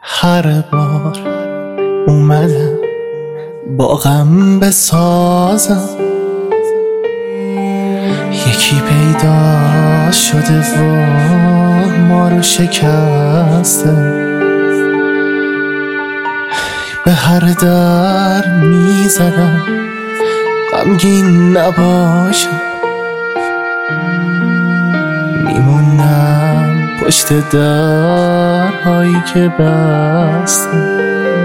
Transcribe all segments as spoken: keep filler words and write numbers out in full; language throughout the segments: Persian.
هر بار اومدم با غم بسازم، یکی پیدا شده و ما رو شکسته. به هر در میزدم غمگین نباشم، میمونم پشت درهایی که بسته.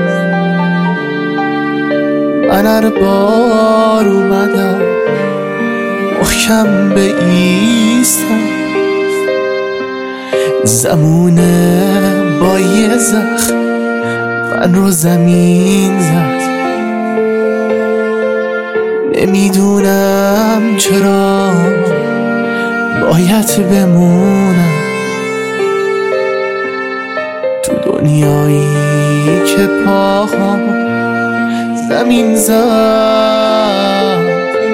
من هر بار اومدم محکم بایستم، زمونه با یه زخم من رو زمین زد. نمیدونم چرا باید بمونم تو دنیایی که پاهم زمین زد.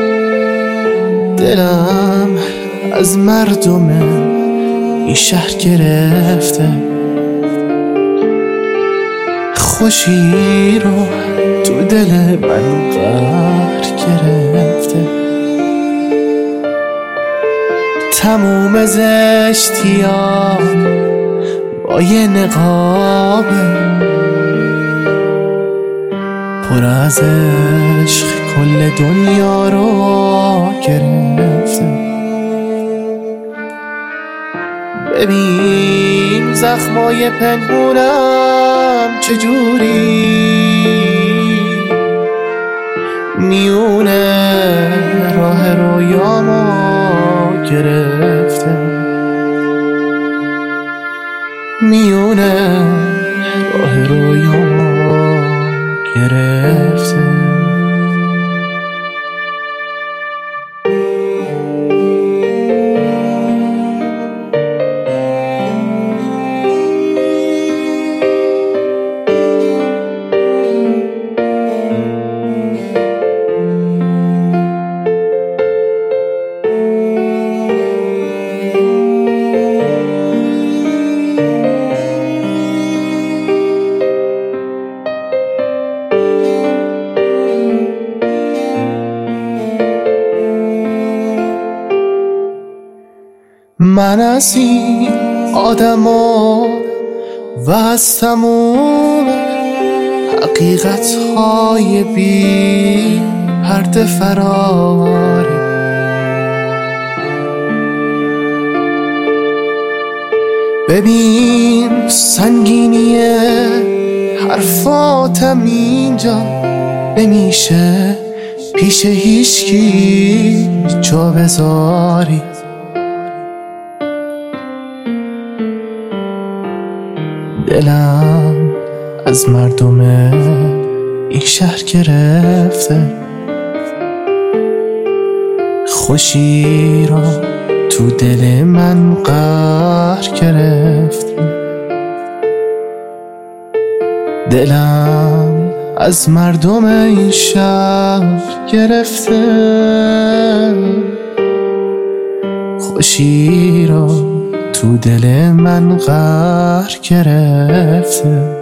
دلم از مردم این شهر گرفته، خوشی رو تو دل من قهر گرفته. تموم زشتیام با یه نقابه، پر از عشق کل دنیا رو گرفته. ببین زخمای پنهونم چجوری میونه راه رویامو گرفته، میونه راه رویامو گرفته. من از این آدما و از تموم حقیقت های بی پرده فراری، ببین سنگینی حرفاتم اینجا نمیشه پیش هیچکی جا بذاری. دلم از مردم این شهر گرفته، خوشی رو تو دل من قهر گرفته. دلم از مردم این شهر گرفته، خوشی رو تو دل من قهر گرفته.